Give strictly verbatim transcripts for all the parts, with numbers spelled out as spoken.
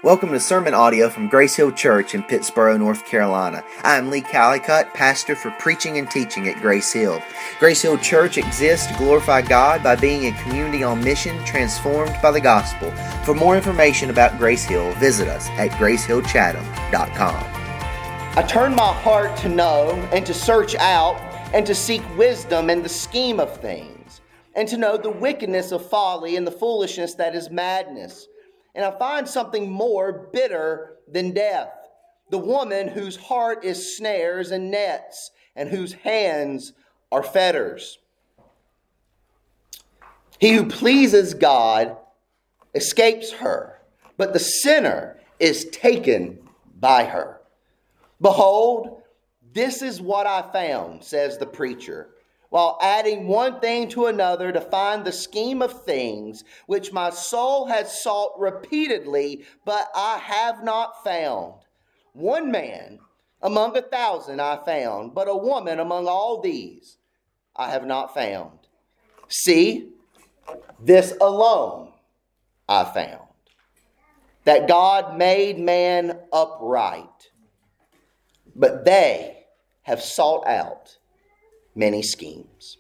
Welcome to sermon audio from Grace Hill Church in Pittsboro, North Carolina. I am Lee Callicutt, pastor for preaching and teaching at Grace Hill. Grace Hill Church exists to glorify God by being a community on mission transformed by the gospel. For more information about Grace Hill, visit us at grace hill chatham dot com. I turn my heart to know and to search out and to seek wisdom in the scheme of things, and to know the wickedness of folly and the foolishness that is madness. And I find something more bitter than death, the woman whose heart is snares and nets, and whose hands are fetters. He who pleases God escapes her, but the sinner is taken by her. Behold, this is what I found, says the preacher, while adding one thing to another to find the scheme of things, which my soul has sought repeatedly, but I have not found. One man among a thousand I found, but a woman among all these I have not found. See, this alone I found, that God made man upright, but they have sought out many schemes.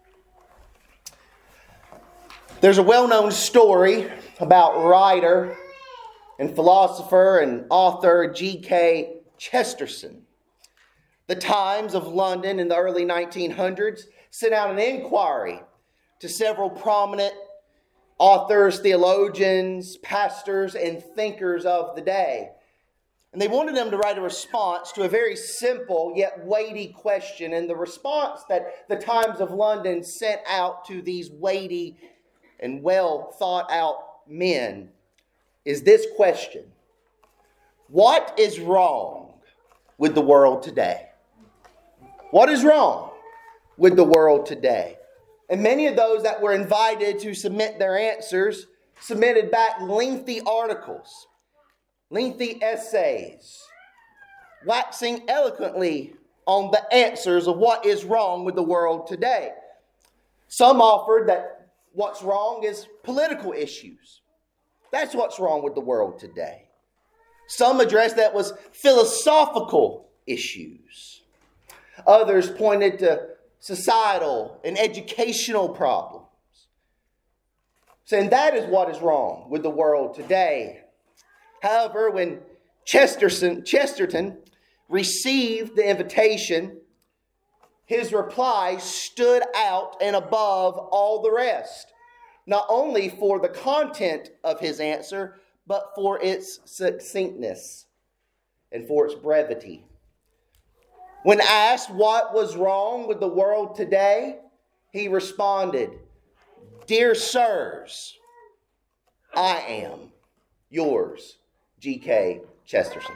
There's a well-known story about writer and philosopher and author G K Chesterton. The Times of London in the early nineteen hundreds sent out an inquiry to several prominent authors, theologians, pastors, and thinkers of the day. And they wanted them to write a response to a very simple yet weighty question. And the response that the Times of London sent out to these weighty and well thought out men is this question: what is wrong with the world today? What is wrong with the world today? And many of those that were invited to submit their answers submitted back lengthy articles, lengthy essays, waxing eloquently on the answers of what is wrong with the world today. Some offered that what's wrong is political issues. That's what's wrong with the world today. Some addressed that was philosophical issues. Others pointed to societal and educational problems, saying that is what is wrong with the world today. However, when Chesterton, Chesterton received the invitation, his reply stood out and above all the rest, not only for the content of his answer, but for its succinctness and for its brevity. When asked what was wrong with the world today, he responded, "Dear sirs, I am yours, G K Chesterton."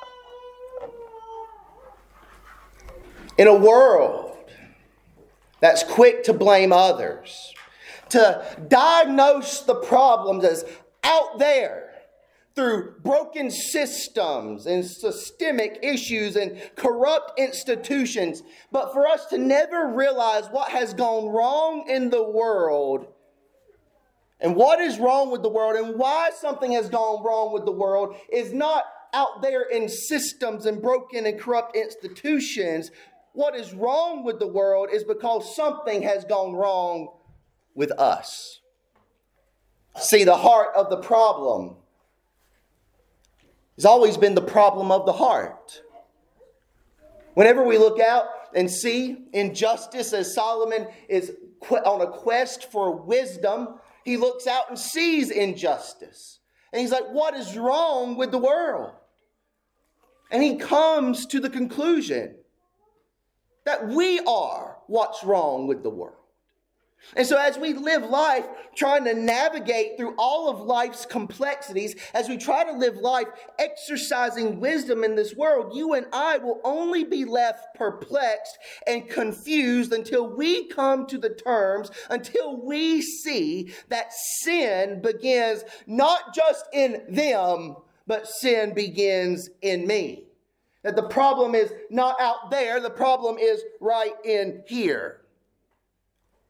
In a world that's quick to blame others, to diagnose the problems as out there through broken systems and systemic issues and corrupt institutions, but for us to never realize what has gone wrong in the world and what is wrong with the world and why something has gone wrong with the world is not out there in systems and broken and corrupt institutions. What is wrong with the world is because something has gone wrong with us. See, the heart of the problem has always been the problem of the heart. Whenever we look out and see injustice, as Solomon is on a quest for wisdom, he looks out and sees injustice. And he's like, what is wrong with the world? And he comes to the conclusion that we are what's wrong with the world. And so as we live life trying to navigate through all of life's complexities, as we try to live life exercising wisdom in this world, you and I will only be left perplexed and confused until we come to the terms, until we see that sin begins not just in them, but sin begins in me. That the problem is not out there, the problem is right in here.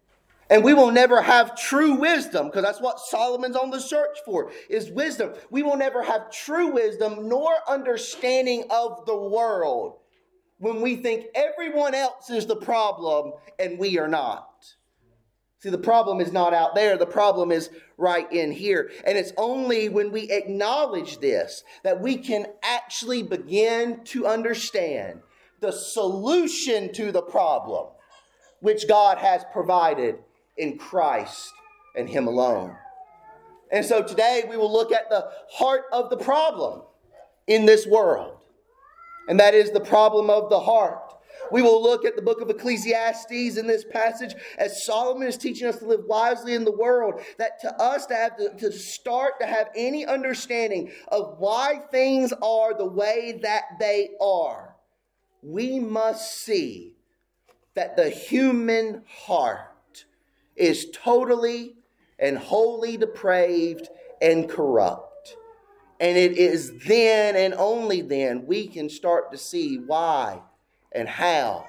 And we will never have true wisdom, because that's what Solomon's on the search for, is wisdom. We will never have true wisdom nor understanding of the world when we think everyone else is the problem and we are not. See, the problem is not out there. The problem is right in here. And it's only when we acknowledge this that we can actually begin to understand the solution to the problem, which God has provided in Christ and Him alone. And so today we will look at the heart of the problem in this world. And that is the problem of the heart. We will look at the book of Ecclesiastes in this passage as Solomon is teaching us to live wisely in the world. That to us to have to, to start to have any understanding of why things are the way that they are, we must see that the human heart is totally and wholly depraved and corrupt. And it is then and only then we can start to see why and how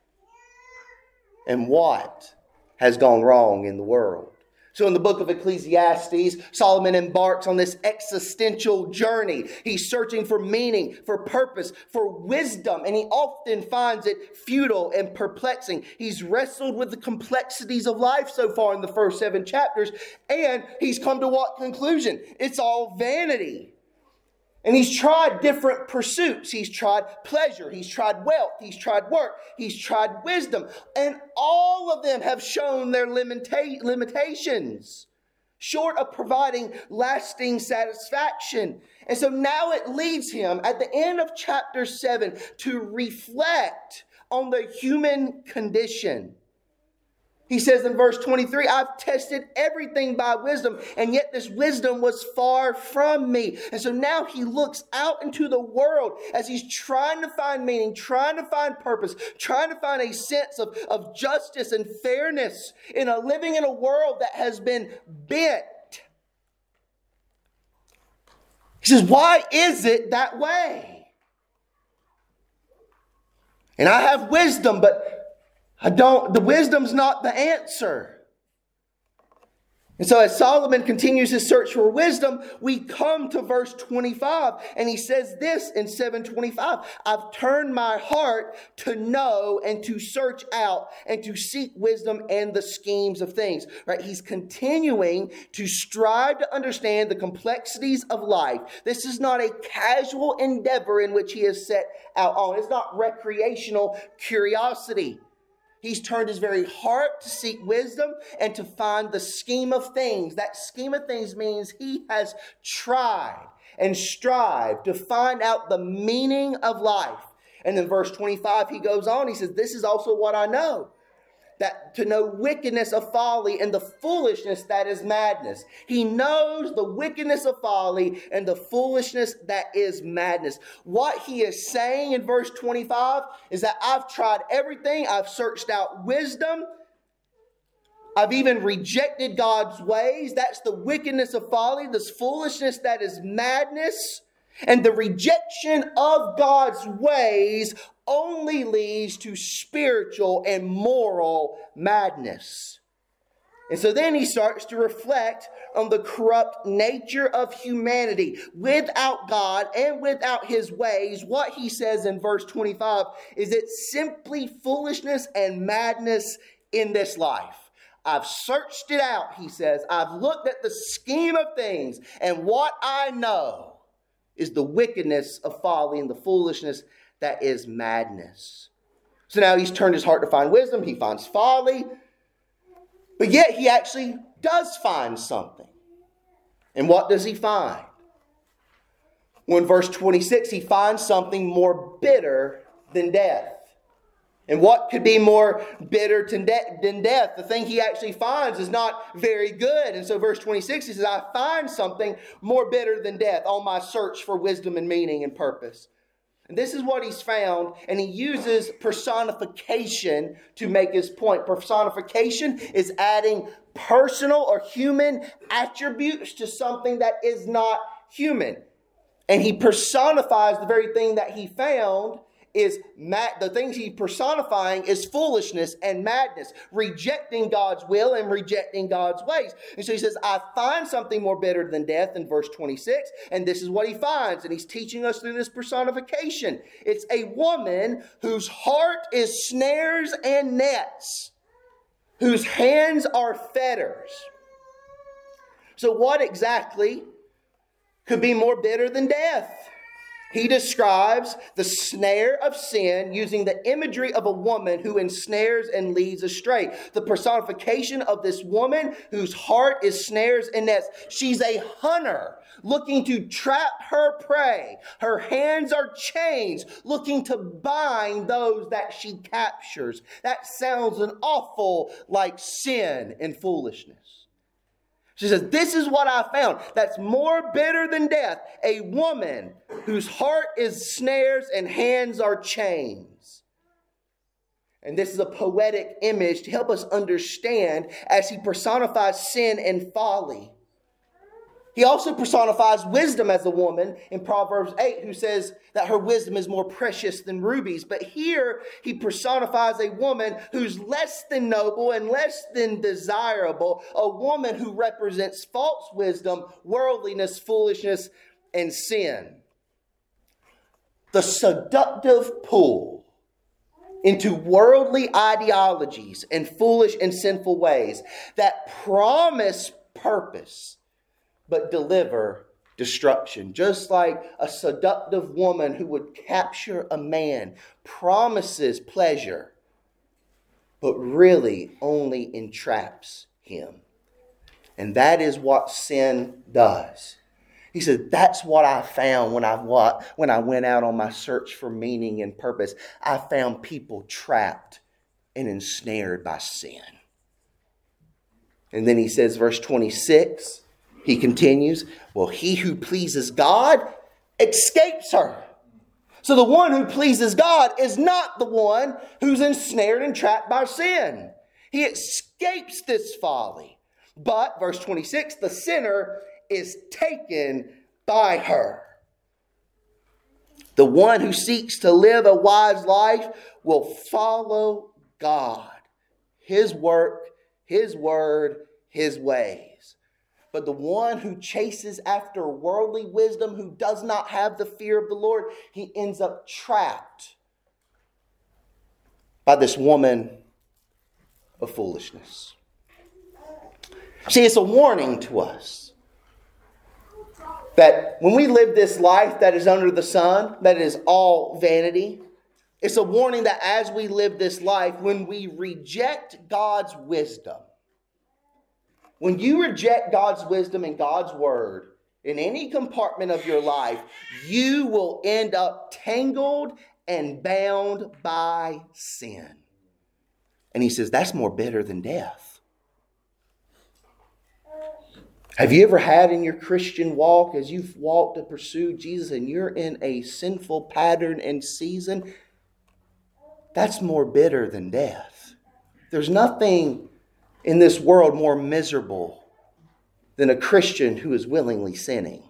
and what has gone wrong in the world. So in the book of Ecclesiastes, Solomon embarks on this existential journey. He's searching for meaning, for purpose, for wisdom, and he often finds it futile and perplexing. He's wrestled with the complexities of life so far in the first seven chapters, and he's come to what conclusion? It's all vanity. And he's tried different pursuits. He's tried pleasure. He's tried wealth. He's tried work. He's tried wisdom. And all of them have shown their limita- limitations, short of providing lasting satisfaction. And so now it leads him at the end of chapter seven to reflect on the human condition. He says in verse twenty-three, I've tested everything by wisdom, and yet this wisdom was far from me. And so now he looks out into the world as he's trying to find meaning, trying to find purpose, trying to find a sense of, of justice and fairness in a living in a world that has been bent. He says, why is it that way? And I have wisdom, but I don't, the wisdom's not the answer. And so as Solomon continues his search for wisdom, we come to verse twenty-five. And he says this in seven twenty-five. I've turned my heart to know and to search out and to seek wisdom and the schemes of things. Right? He's continuing to strive to understand the complexities of life. This is not a casual endeavor in which he has set out on. It's not recreational curiosity. He's turned his very heart to seek wisdom and to find the scheme of things. That scheme of things means he has tried and strived to find out the meaning of life. And in verse twenty-five, he goes on, he says, this is also what I know. That to know wickedness of folly and the foolishness that is madness. He knows the wickedness of folly and the foolishness that is madness. What he is saying in verse twenty-five is that I've tried everything. I've searched out wisdom. I've even rejected God's ways. That's the wickedness of folly, this foolishness that is madness. And the rejection of God's ways only leads to spiritual and moral madness. And so then he starts to reflect on the corrupt nature of humanity. Without God and without his ways, what he says in verse twenty-five is it's simply foolishness and madness in this life. I've searched it out, he says. I've looked at the scheme of things, and what I know is the wickedness of folly and the foolishness that is madness. So now he's turned his heart to find wisdom. He finds folly. But yet he actually does find something. And what does he find? Well, in verse twenty-six, he finds something more bitter than death. And what could be more bitter than death? The thing he actually finds is not very good. And so verse twenty-six, he says, I find something more bitter than death on my search for wisdom and meaning and purpose. And this is what he's found. And he uses personification to make his point. Personification is adding personal or human attributes to something that is not human. And he personifies the very thing that he found is mad. The things he's personifying is foolishness and madness, rejecting God's will and rejecting God's ways. And so he says, I find something more bitter than death in verse twenty-six. And this is what he finds. And he's teaching us through this personification. It's a woman whose heart is snares and nets, whose hands are fetters. So what exactly could be more bitter than death? He describes the snare of sin using the imagery of a woman who ensnares and leads astray. The personification of this woman whose heart is snares and nets. She's a hunter looking to trap her prey. Her hands are chains looking to bind those that she captures. That sounds an awful like sin and foolishness. She says, this is what I found that's more bitter than death. A woman whose heart is snares and hands are chains. And this is a poetic image to help us understand as he personifies sin and folly. He also personifies wisdom as a woman in Proverbs eight, who says that her wisdom is more precious than rubies. But here he personifies a woman who's less than noble and less than desirable, a woman who represents false wisdom, worldliness, foolishness, and sin. The seductive pull into worldly ideologies and foolish and sinful ways that promise purpose but deliver destruction. Just like a seductive woman who would capture a man promises pleasure, but really only entraps him. And that is what sin does. He said, that's what I found when I, when I went out on my search for meaning and purpose. I found people trapped and ensnared by sin. And then he says, verse twenty-six, he continues, well, he who pleases God escapes her. So the one who pleases God is not the one who's ensnared and trapped by sin. He escapes this folly. But, verse twenty-six, the sinner is taken by her. The one who seeks to live a wise life will follow God, His work, His word, His ways. But the one who chases after worldly wisdom, who does not have the fear of the Lord, he ends up trapped by this woman of foolishness. See, it's a warning to us that when we live this life that is under the sun, that is all vanity, it's a warning that as we live this life, when we reject God's wisdom, when you reject God's wisdom and God's word in any compartment of your life, you will end up tangled and bound by sin. And he says that's more bitter than death. Have you ever had in your Christian walk, as you've walked to pursue Jesus and you're in a sinful pattern and season? That's more bitter than death. There's nothing in this world more miserable than a Christian who is willingly sinning.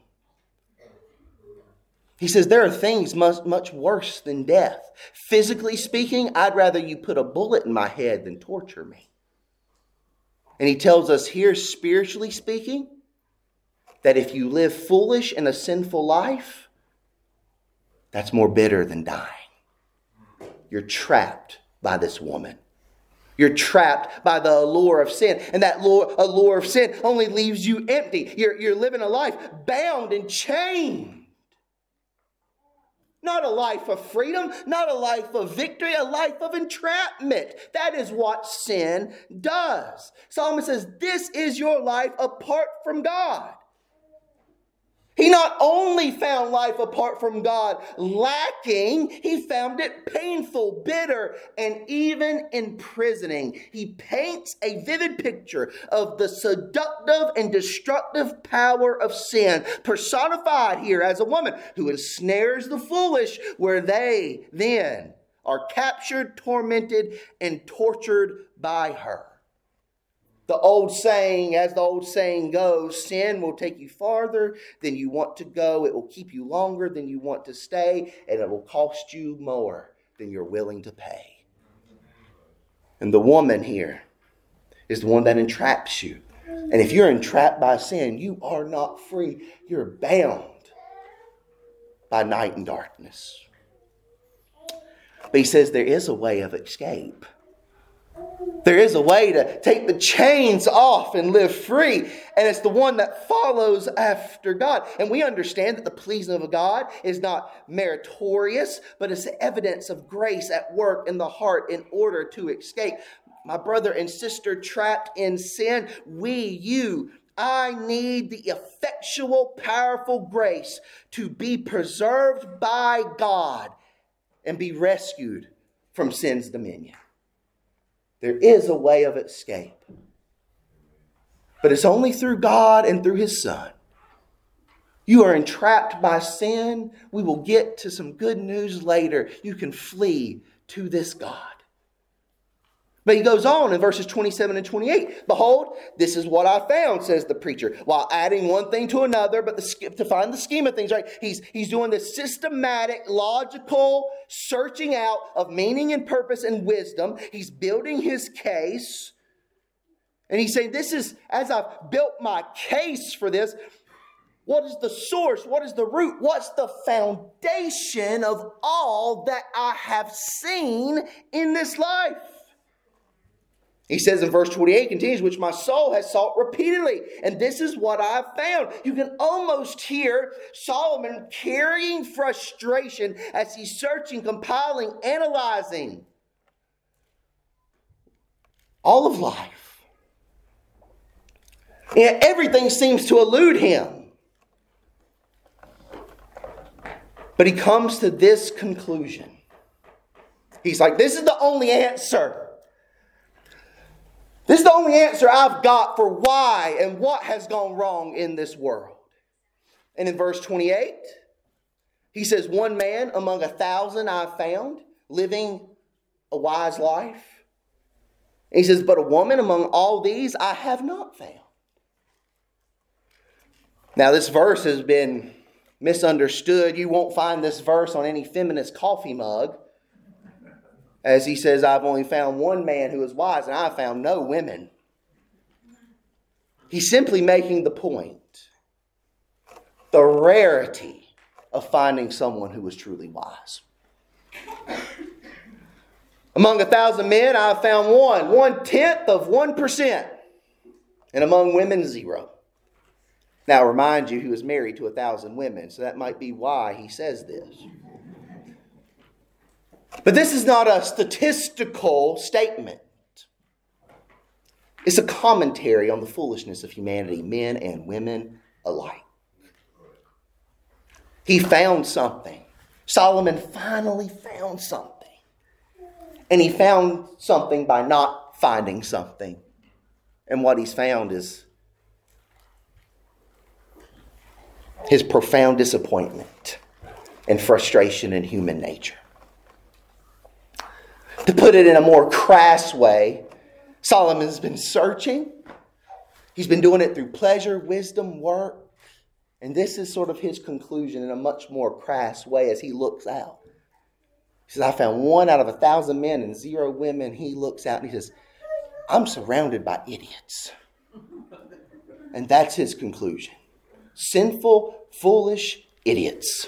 He says there are things much, much worse than death. Physically speaking, I'd rather you put a bullet in my head than torture me. And he tells us here, spiritually speaking, that if you live foolish in a sinful life, that's more bitter than dying. You're trapped by this woman. You're trapped by the allure of sin. And that allure, allure of sin only leaves you empty. You're, you're living a life bound and chained. Not a life of freedom, not a life of victory, a life of entrapment. That is what sin does. Solomon says, this is your life apart from God. He not only found life apart from God lacking, he found it painful, bitter, and even imprisoning. He paints a vivid picture of the seductive and destructive power of sin, personified here as a woman who ensnares the foolish, where they then are captured, tormented, and tortured by her. The old saying, as the old saying goes, sin will take you farther than you want to go. It will keep you longer than you want to stay, and it will cost you more than you're willing to pay. And the woman here is the one that entraps you. And if you're entrapped by sin, you are not free. You're bound by night and darkness. But he says there is a way of escape. There is a way to take the chains off and live free. And it's the one that follows after God. And we understand that the pleasing of God is not meritorious, but it's the evidence of grace at work in the heart in order to escape. My brother and sister trapped in sin, we, you, I need the effectual, powerful grace to be preserved by God and be rescued from sin's dominion. There is a way of escape. But it's only through God and through His Son. You are entrapped by sin. We will get to some good news later. You can flee to this God. But he goes on in verses twenty-seven and twenty-eight. Behold, this is what I found, says the preacher, while adding one thing to another, but the, to find the scheme of things, right? He's, he's doing this systematic, logical searching out of meaning and purpose and wisdom. He's building his case. And he's saying, this is, as I've built my case for this, what is the source? What is the root? What's the foundation of all that I have seen in this life? He says in verse twenty-eight, continues, which my soul has sought repeatedly. And this is what I've found. You can almost hear Solomon carrying frustration as he's searching, compiling, analyzing all of life. And everything seems to elude him. But he comes to this conclusion. He's like, this is the only answer. This is the only answer I've got for why and what has gone wrong in this world. And in verse twenty-eight, he says, one man among a thousand I've found, living a wise life. And he says, but a woman among all these I have not found. Now this verse has been misunderstood. You won't find this verse on any feminist coffee mug. As he says, I've only found one man who is wise, and I found no women. He's simply making the point. The rarity of finding someone who is truly wise. Among a thousand men, I've found one. One-tenth of one percent. And among women, zero. Now, I remind you, he was married to a thousand women, so that might be why he says this. But this is not a statistical statement. It's a commentary on the foolishness of humanity, men and women alike. He found something. Solomon finally found something. And he found something by not finding something. And what he's found is his profound disappointment and frustration in human nature. To put it in a more crass way, Solomon's been searching. He's been doing it through pleasure, wisdom, work. And this is sort of his conclusion in a much more crass way as he looks out. He says, I found one out of a thousand men and zero women. He looks out and he says, I'm surrounded by idiots. And that's his conclusion. Sinful, foolish idiots.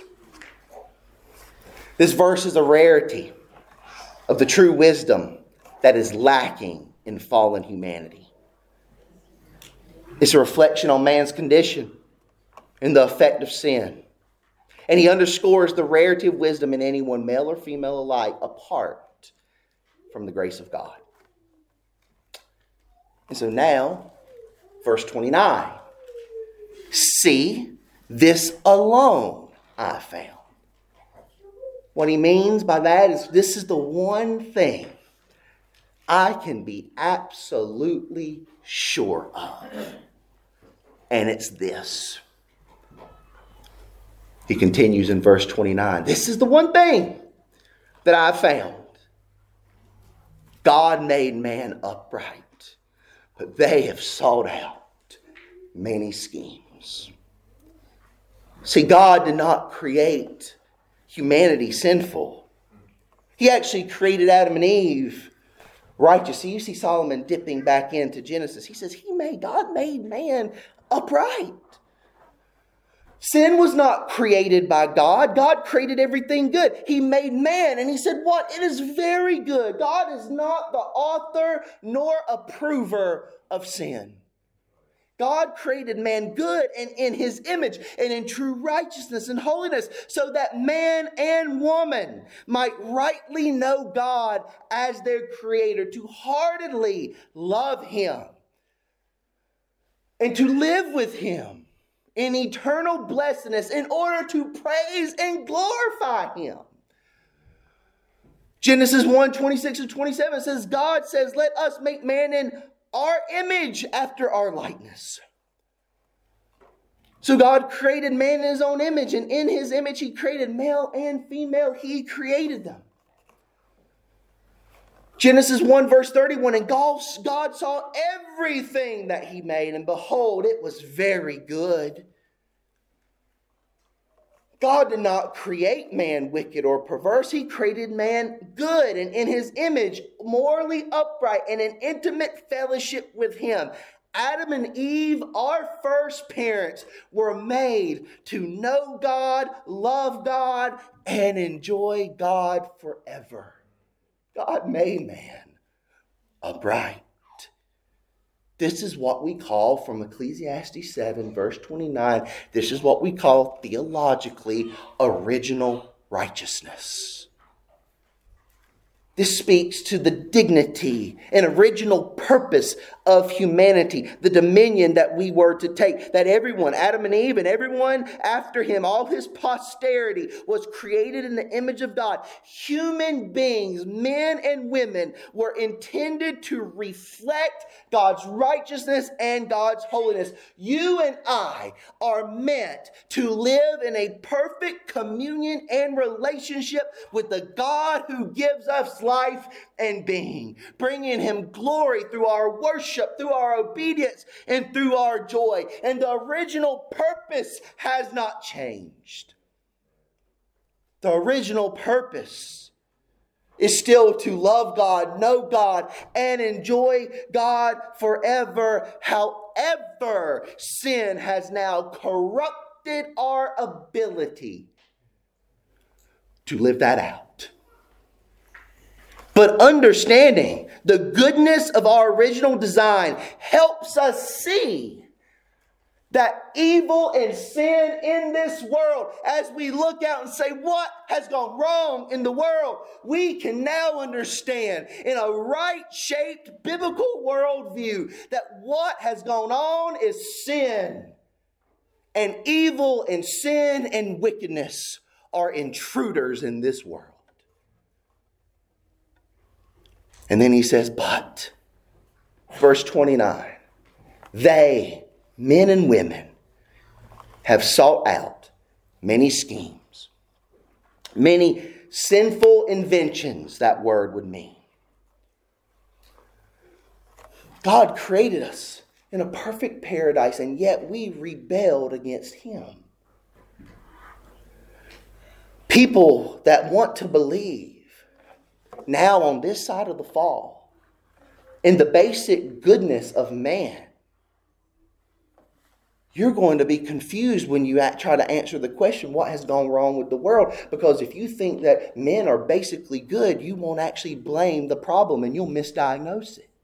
This verse is a rarity of the true wisdom that is lacking in fallen humanity. It's a reflection on man's condition and the effect of sin. And he underscores the rarity of wisdom in anyone, male or female alike, apart from the grace of God. And so now, verse twenty-nine. See, this alone I found. What he means by that is this is the one thing I can be absolutely sure of. And it's this. He continues in verse twenty-nine. This is the one thing that I found. God made man upright, but they have sought out many schemes. See, God did not create humanity sinful. He actually created Adam and Eve righteous. So you see Solomon dipping back into Genesis. He says, He made, God made man upright. Sin was not created by God. God created everything good. He made man and He said, what? It is very good. God is not the author nor approver of sin. God created man good and in His image and in true righteousness and holiness, so that man and woman might rightly know God as their Creator, to heartedly love Him and to live with Him in eternal blessedness in order to praise and glorify Him. Genesis one, twenty-six and twenty-seven says, God says, let us make man in our image after our likeness. So God created man in His own image, and in His image He created male and female. He created them. Genesis one verse thirty-one, and God saw everything that He made, and behold, it was very good. God did not create man wicked or perverse. He created man good and in His image, morally upright and in intimate fellowship with Him. Adam and Eve, our first parents, were made to know God, love God, and enjoy God forever. God made man upright. This is what we call, from Ecclesiastes seven, verse twenty-nine, this is what we call theologically original righteousness. This speaks to the dignity and original purpose of humanity, the dominion that we were to take, that everyone, Adam and Eve and everyone after him, all his posterity, was created in the image of God. Human beings, men and women, were intended to reflect God's righteousness and God's holiness. You and I are meant to live in a perfect communion and relationship with the God who gives us life and being, bringing Him glory through our worship, through our obedience, and through our joy. And the original purpose has not changed. The original purpose is still to love God, know God, and enjoy God forever. However, sin has now corrupted our ability to live that out. But understanding the goodness of our original design helps us see that evil and sin in this world, as we look out and say, what has gone wrong in the world? We can now understand in a right-shaped biblical worldview that what has gone on is sin. And evil and sin and wickedness are intruders in this world. And then he says, but, verse twenty-nine, they, men and women, have sought out many schemes, many sinful inventions, that word would mean. God created us in a perfect paradise, and yet we rebelled against Him. People that want to believe now on this side of the fall in the basic goodness of man, you're going to be confused when you try to answer the question, what has gone wrong with the world? Because if you think that men are basically good, you won't actually blame the problem and you'll misdiagnose it.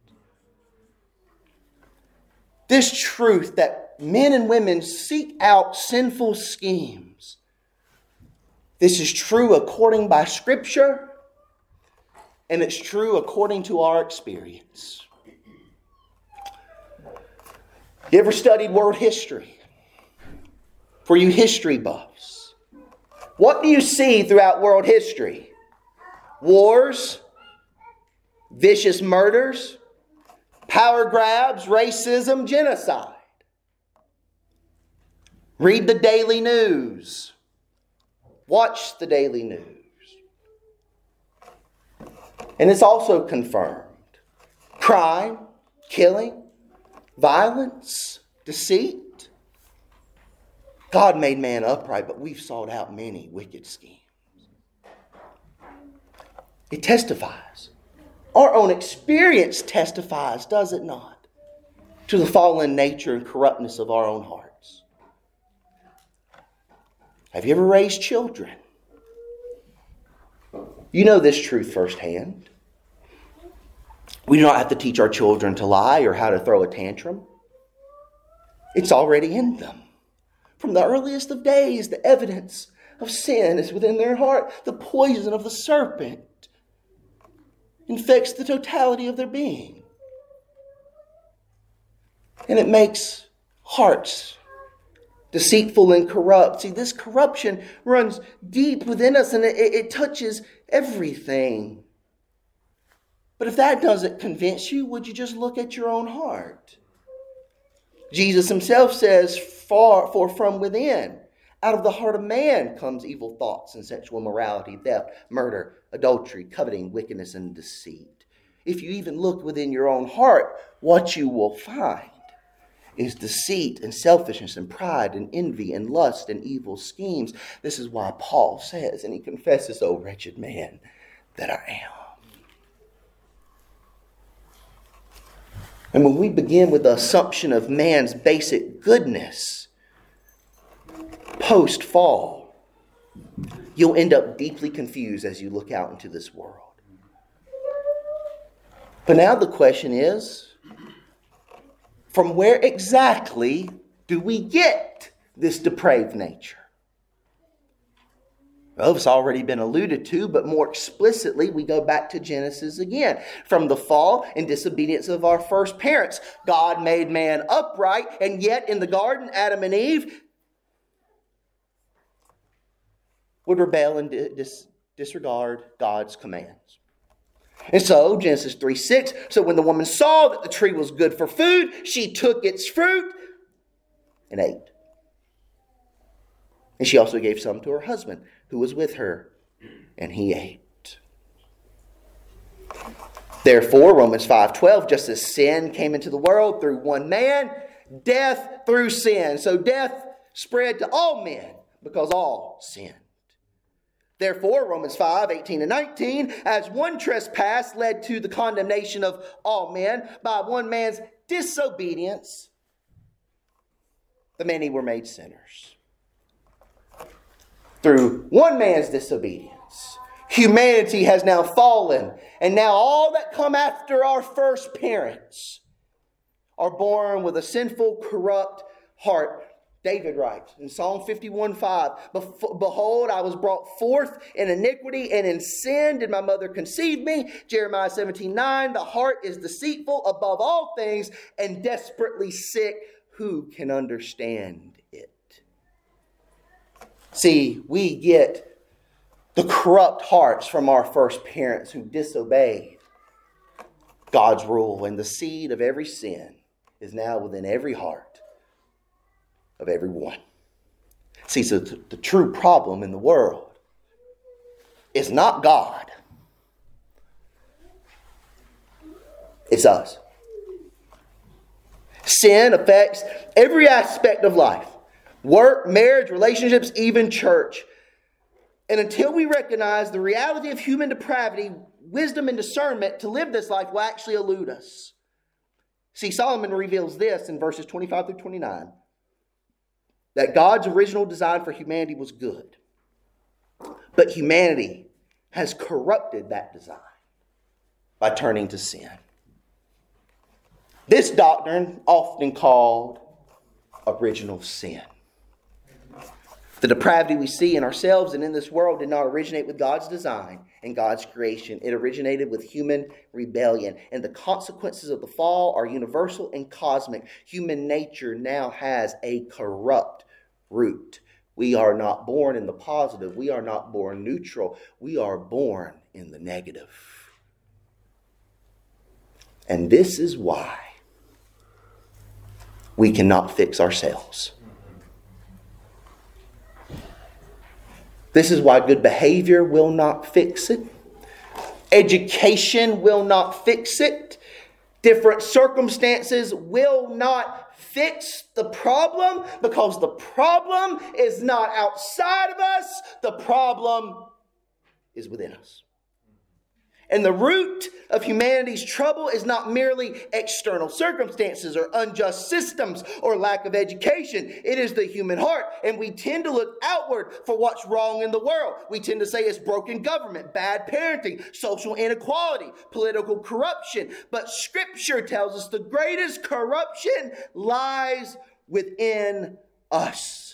This truth that men and women seek out sinful schemes, this is true according by Scripture, and it's true according to our experience. You ever studied world history? For you history buffs, what do you see throughout world history? Wars, vicious murders, power grabs, racism, genocide. Read the daily news. Watch the daily news. And it's also confirmed. Crime, killing, violence, deceit. God made man upright, but we've sought out many wicked schemes. It testifies. Our own experience testifies, does it not, to the fallen nature and corruptness of our own hearts. Have you ever raised children? You know this truth firsthand. We do not have to teach our children to lie or how to throw a tantrum. It's already in them. From the earliest of days, the evidence of sin is within their heart. The poison of the serpent infects the totality of their being. And it makes hearts deceitful and corrupt. See, this corruption runs deep within us, and it, it touches everything. But if that doesn't convince you, would you just look at your own heart? Jesus himself says, far, for from within, out of the heart of man comes evil thoughts and sexual immorality, theft, murder, adultery, coveting, wickedness, and deceit. If you even look within your own heart, what you will find is deceit and selfishness and pride and envy and lust and evil schemes. This is why Paul says, and he confesses, "O wretched man that I am." And when we begin with the assumption of man's basic goodness, post-fall, you'll end up deeply confused as you look out into this world. But now the question is, from where exactly do we get this depraved nature? Well, it's already been alluded to, but more explicitly, we go back to Genesis again. From the fall and disobedience of our first parents, God made man upright, and yet in the garden, Adam and Eve would rebel and dis- disregard God's commands. And so, Genesis three six, so when the woman saw that the tree was good for food, she took its fruit and ate. And she also gave some to her husband, who was with her, and he ate. Therefore, Romans five twelve, just as sin came into the world through one man, death through sin. So death spread to all men because all sinned. Therefore, Romans five eighteen and nineteen, as one trespass led to the condemnation of all men, by one man's disobedience, the many were made sinners. Through one man's disobedience, humanity has now fallen, and now all that come after our first parents are born with a sinful, corrupt heart. David writes in Psalm fifty-one five, "Behold, I was brought forth in iniquity, and in sin did my mother conceive me." Jeremiah seventeen nine, "The heart is deceitful above all things and desperately sick. Who can understand it?" See, we get the corrupt hearts from our first parents who disobeyed God's rule, and the seed of every sin is now within every heart of everyone. See, so the, the true problem in the world is not God. It's us. Sin affects every aspect of life. Work, marriage, relationships, even church. And until we recognize the reality of human depravity, wisdom and discernment to live this life will actually elude us. See, Solomon reveals this in verses twenty-five through twenty-nine. That God's original design for humanity was good. But humanity has corrupted that design by turning to sin. This doctrine, often called original sin. The depravity we see in ourselves and in this world did not originate with God's design and God's creation. It originated with human rebellion. And the consequences of the fall are universal and cosmic. Human nature now has a corrupt root. We are not born in the positive. We are not born neutral. We are born in the negative. And this is why we cannot fix ourselves. This is why good behavior will not fix it. Education will not fix it. Different circumstances will not fix the problem, because the problem is not outside of us. The problem is within us. And the root of humanity's trouble is not merely external circumstances or unjust systems or lack of education. It is the human heart. And we tend to look outward for what's wrong in the world. We tend to say it's broken government, bad parenting, social inequality, political corruption. But Scripture tells us the greatest corruption lies within us.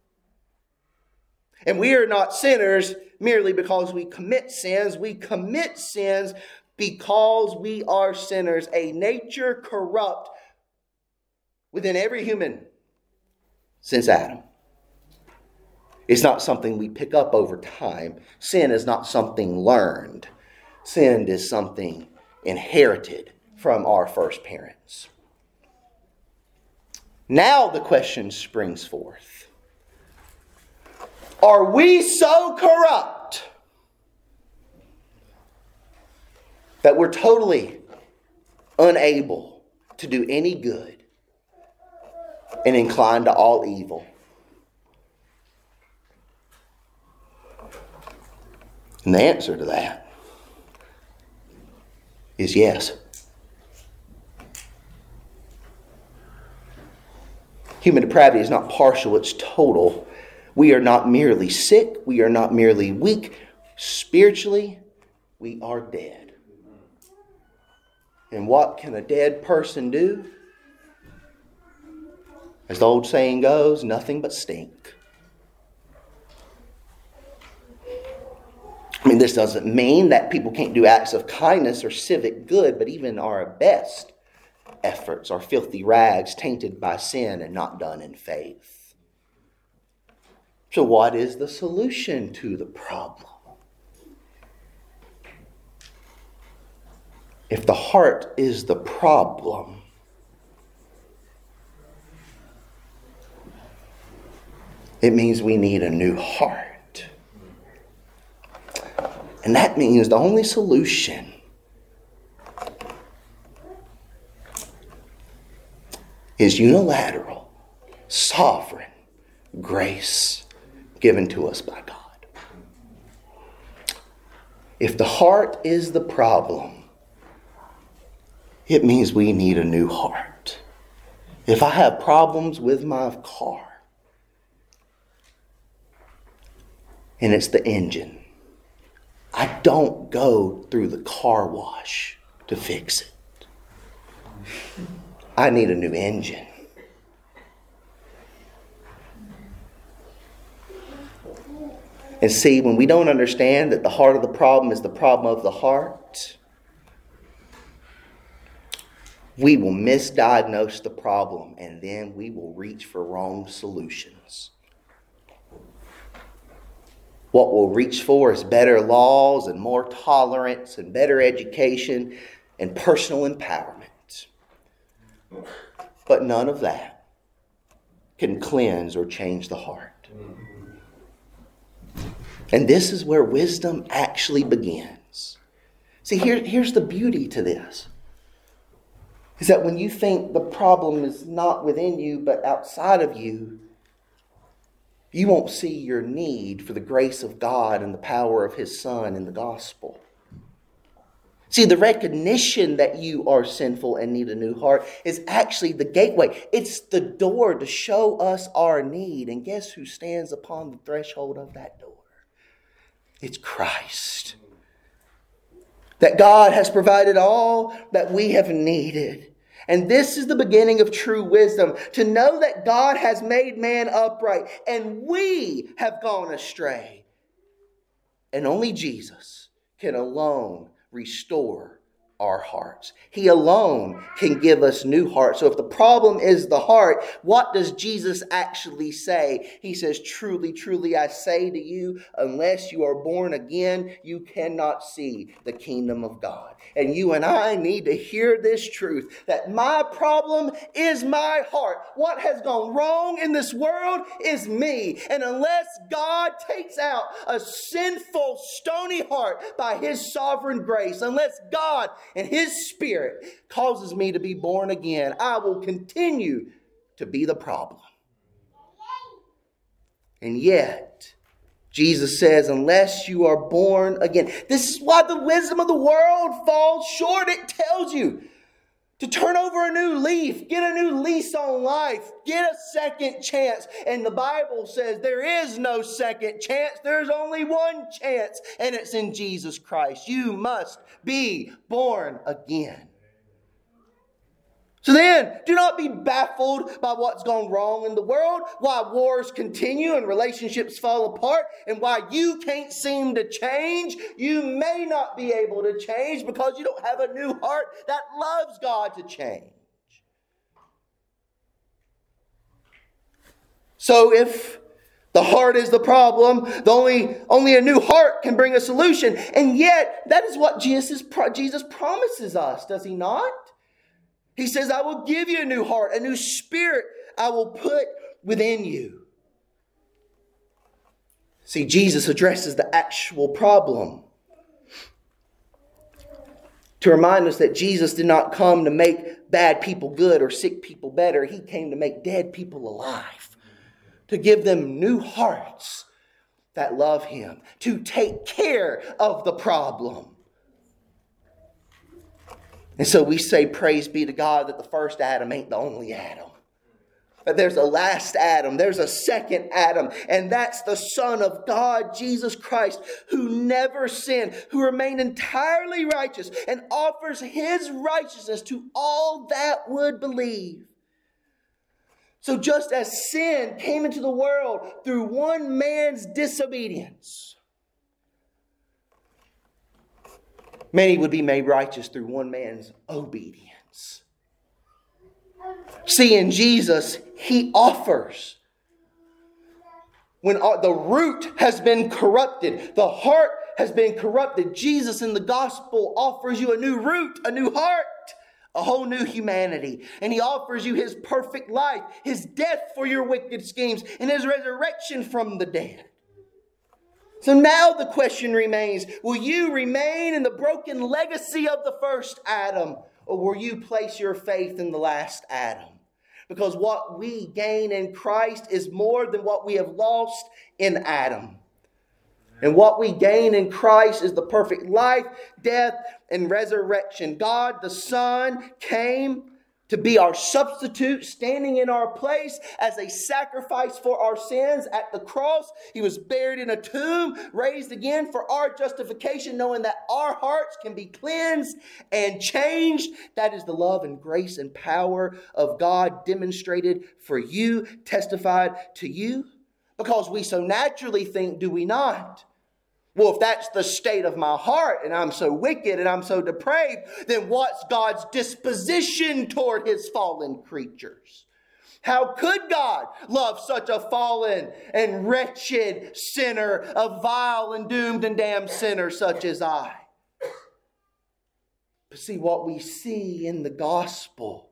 And we are not sinners merely because we commit sins. We commit sins because we are sinners. A nature corrupt within every human since Adam. It's not something we pick up over time. Sin is not something learned. Sin is something inherited from our first parents. Now the question springs forth. Are we so corrupt that we're totally unable to do any good and inclined to all evil? And the answer to that is yes. Human depravity is not partial, it's total. We are not merely sick. We are not merely weak. Spiritually, we are dead. And what can a dead person do? As the old saying goes, nothing but stink. I mean, this doesn't mean that people can't do acts of kindness or civic good, but even our best efforts are filthy rags tainted by sin and not done in faith. So what is the solution to the problem? If the heart is the problem, it means we need a new heart. And that means the only solution is unilateral, sovereign grace given to us by God. If the heart is the problem, it means we need a new heart. If I have problems with my car, and it's the engine, I don't go through the car wash to fix it. I need a new engine. And see, when we don't understand that the heart of the problem is the problem of the heart, we will misdiagnose the problem and then we will reach for wrong solutions. What we'll reach for is better laws and more tolerance and better education and personal empowerment. But none of that can cleanse or change the heart. And this is where wisdom actually begins. See, here, here's the beauty to this. Is that when you think the problem is not within you but outside of you, you won't see your need for the grace of God and the power of His Son in the gospel. See, the recognition that you are sinful and need a new heart is actually the gateway. It's the door to show us our need. And guess who stands upon the threshold of that door? It's Christ. That God has provided all that we have needed. And this is the beginning of true wisdom. To know that God has made man upright and we have gone astray. And only Jesus can alone restore our hearts. He alone can give us new hearts. So if the problem is the heart, what does Jesus actually say? He says, truly, truly, I say to you, unless you are born again, you cannot see the kingdom of God. And you and I need to hear this truth, that my problem is my heart. What has gone wrong in this world is me. And unless God takes out a sinful, stony heart by His sovereign grace, unless God and His Spirit causes me to be born again, I will continue to be the problem. And yet, Jesus says, unless you are born again. This is why the wisdom of the world falls short. It tells you to turn over a new leaf, get a new lease on life, get a second chance. And the Bible says there is no second chance. There's only one chance, and it's in Jesus Christ. You must be born again. So then, do not be baffled by what's gone wrong in the world, why wars continue and relationships fall apart, and why you can't seem to change. You may not be able to change because you don't have a new heart that loves God to change. So if the heart is the problem, the only, only a new heart can bring a solution. And yet, that is what Jesus, Jesus promises us, does he not? He says, I will give you a new heart, a new spirit I will put within you. See, Jesus addresses the actual problem. To remind us that Jesus did not come to make bad people good or sick people better. He came to make dead people alive. To give them new hearts that love him. To take care of the problem. And so we say, praise be to God, that the first Adam ain't the only Adam. But there's a last Adam. There's a second Adam. And that's the Son of God, Jesus Christ, who never sinned, who remained entirely righteous and offers his righteousness to all that would believe. So just as sin came into the world through one man's disobedience, many would be made righteous through one man's obedience. See, in Jesus, he offers. When the root has been corrupted, the heart has been corrupted, Jesus in the gospel offers you a new root, a new heart, a whole new humanity. And he offers you his perfect life, his death for your wicked schemes, and his resurrection from the dead. So now the question remains, will you remain in the broken legacy of the first Adam, or will you place your faith in the last Adam? Because what we gain in Christ is more than what we have lost in Adam. And what we gain in Christ is the perfect life, death, and resurrection. God the Son came to be our substitute, standing in our place as a sacrifice for our sins at the cross. He was buried in a tomb, raised again for our justification, knowing that our hearts can be cleansed and changed. That is the love and grace and power of God demonstrated for you, testified to you. Because we so naturally think, do we not? Well, if that's the state of my heart and I'm so wicked and I'm so depraved, then what's God's disposition toward his fallen creatures? How could God love such a fallen and wretched sinner, a vile and doomed and damned sinner such as I? But see, what we see in the gospel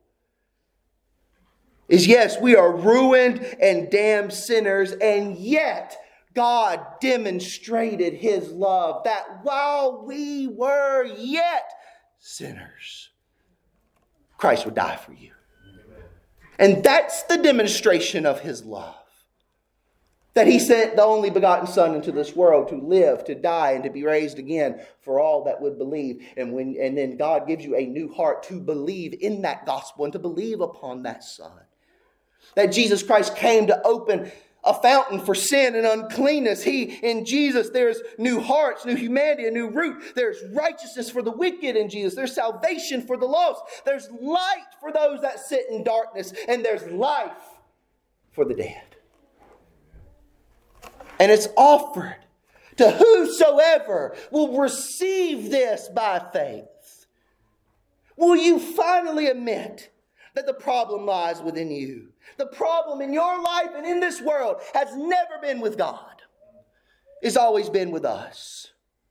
is, yes, we are ruined and damned sinners, and yet God demonstrated his love, that while we were yet sinners, Christ would die for you. And that's the demonstration of his love. That he sent the only begotten Son into this world to live, to die, and to be raised again for all that would believe. And when and then God gives you a new heart to believe in that gospel and to believe upon that Son. That Jesus Christ came to open a fountain for sin and uncleanness. He, in Jesus, there's new hearts, new humanity, a new root. There's righteousness for the wicked in Jesus. There's salvation for the lost. There's light for those that sit in darkness. And there's life for the dead. And it's offered to whosoever will receive this by faith. Will you finally admit that the problem lies within you? The problem in your life and in this world has never been with God. It's always been with us.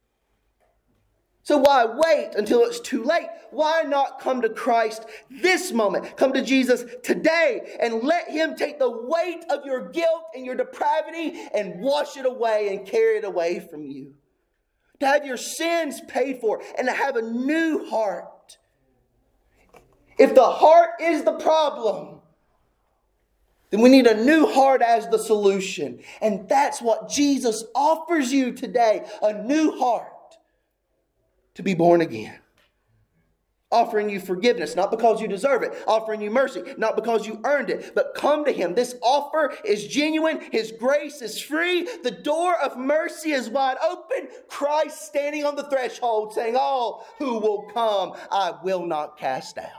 So why wait until it's too late? Why not come to Christ this moment? Come to Jesus today and let him take the weight of your guilt and your depravity and wash it away and carry it away from you. To have your sins paid for and to have a new heart. If the heart is the problem, then we need a new heart as the solution. And that's what Jesus offers you today, a new heart to be born again. Offering you forgiveness, not because you deserve it. Offering you mercy, not because you earned it. But come to Him. This offer is genuine. His grace is free. The door of mercy is wide open. Christ standing on the threshold saying, all who will come, I will not cast out.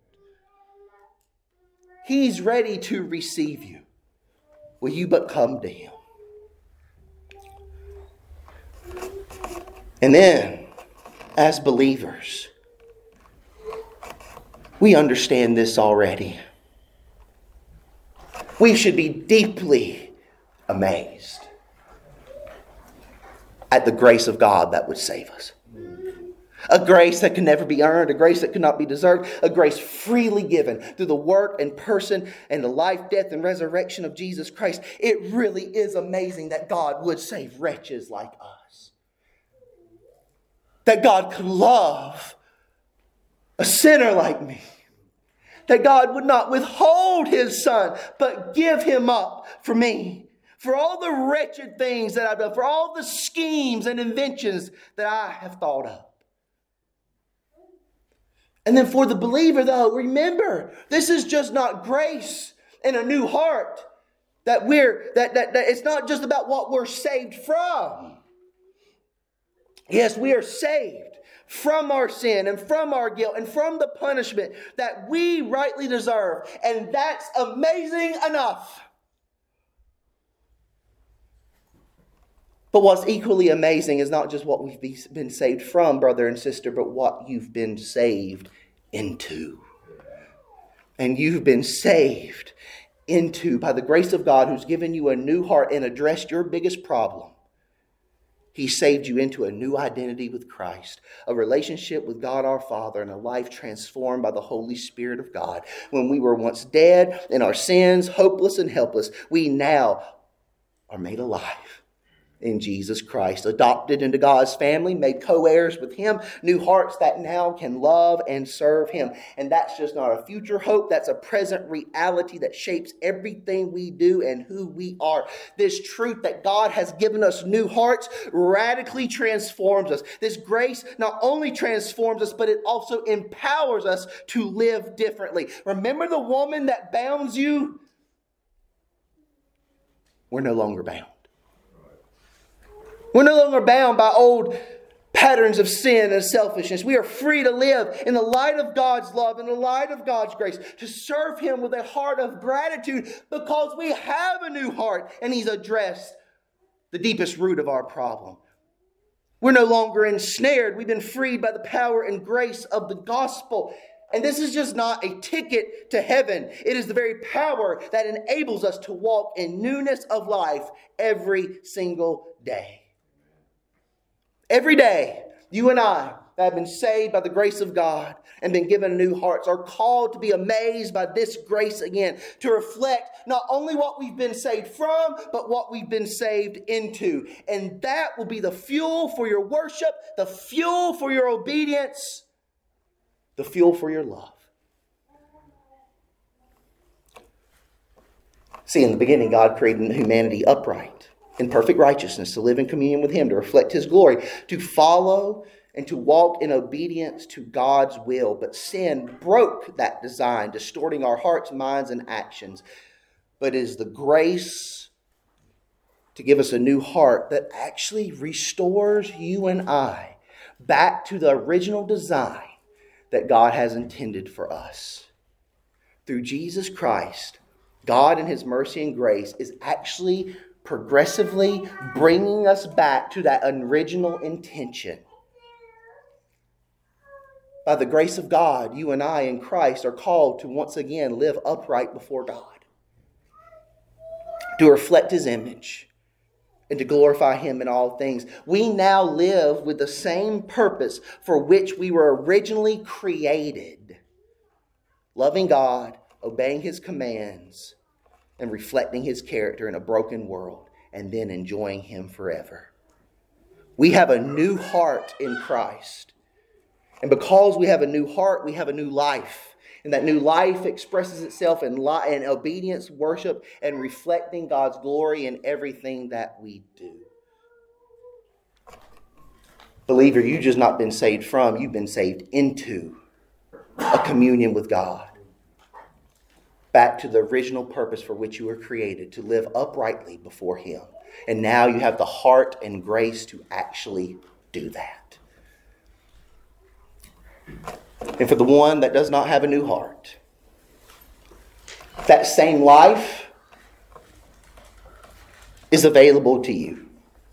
He's ready to receive you. Will you but come to Him? And then, as believers, we understand this already. We should be deeply amazed at the grace of God that would save us. A grace that can never be earned, a grace that could not be deserved, a grace freely given through the work and person and the life, death, and resurrection of Jesus Christ. It really is amazing that God would save wretches like us. That God could love a sinner like me. That God would not withhold His Son, but give Him up for me. For all the wretched things that I've done. For all the schemes and inventions that I have thought of. And then for the believer, though, remember, this is just not grace and a new heart. That we're that, that, that it's not just about what we're saved from. Yes, we are saved from our sin and from our guilt and from the punishment that we rightly deserve. And that's amazing enough. But what's equally amazing is not just what we've been saved from, brother and sister, but what you've been saved into. And you've been saved into by the grace of God, who's given you a new heart and addressed your biggest problem. He saved you into a new identity with Christ, a relationship with God our Father, and a life transformed by the Holy Spirit of God. When we were once dead in our sins, hopeless and helpless, we now are made alive in Jesus Christ, adopted into God's family, made co-heirs with Him, new hearts that now can love and serve Him. And that's just not a future hope. That's a present reality that shapes everything we do and who we are. This truth that God has given us new hearts radically transforms us. This grace not only transforms us, but it also empowers us to live differently. Remember the woman that bounds you? We're no longer bound. We're no longer bound by old patterns of sin and selfishness. We are free to live in the light of God's love, in the light of God's grace, to serve Him with a heart of gratitude because we have a new heart and He's addressed the deepest root of our problem. We're no longer ensnared. We've been freed by the power and grace of the gospel. And this is just not a ticket to heaven. It is the very power that enables us to walk in newness of life every single day. Every day, you and I that have been saved by the grace of God and been given new hearts are called to be amazed by this grace again, to reflect not only what we've been saved from, but what we've been saved into. And that will be the fuel for your worship, the fuel for your obedience, the fuel for your love. See, in the beginning, God created humanity upright, in perfect righteousness, to live in communion with Him, to reflect His glory, to follow and to walk in obedience to God's will. But sin broke that design, distorting our hearts, minds, and actions. But it is the grace to give us a new heart that actually restores you and I back to the original design that God has intended for us. Through Jesus Christ, God in His mercy and grace is actually progressively bringing us back to that original intention. By the grace of God, you and I in Christ are called to once again live upright before God, to reflect His image, and to glorify Him in all things. We now live with the same purpose for which we were originally created. Loving God, obeying His commands, and reflecting His character in a broken world, and then enjoying Him forever. We have a new heart in Christ. And because we have a new heart, we have a new life. And that new life expresses itself in, li- in obedience, worship, and reflecting God's glory in everything that we do. Believer, you've just not been saved from, you've been saved into a communion with God. Back to the original purpose for which you were created, to live uprightly before Him. And now you have the heart and grace to actually do that. And for the one that does not have a new heart, that same life is available to you.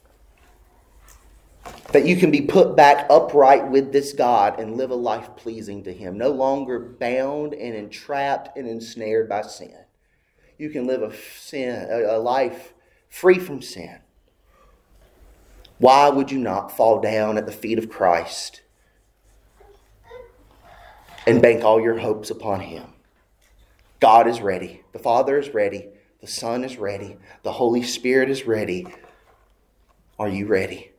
That you can be put back upright with this God and live a life pleasing to Him. No longer bound and entrapped and ensnared by sin. You can live a, sin, a life free from sin. Why would you not fall down at the feet of Christ and bank all your hopes upon Him? God is ready. The Father is ready. The Son is ready. The Holy Spirit is ready. Are you ready?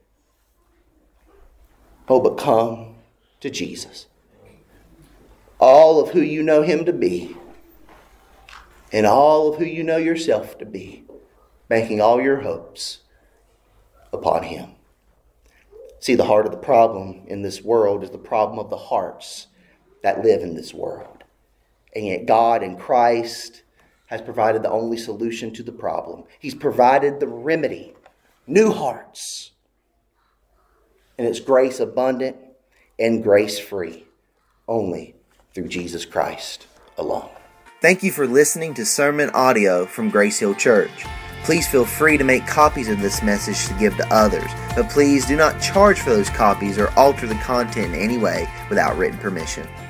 Oh, but come to Jesus. All of who you know Him to be, and all of who you know yourself to be, banking all your hopes upon Him. See, the heart of the problem in this world is the problem of the hearts that live in this world. And yet God in Christ has provided the only solution to the problem. He's provided the remedy, new hearts. And it's grace abundant and grace free, only through Jesus Christ alone. Thank you for listening to sermon audio from Grace Hill Church. Please feel free to make copies of this message to give to others, but please do not charge for those copies or alter the content in any way without written permission.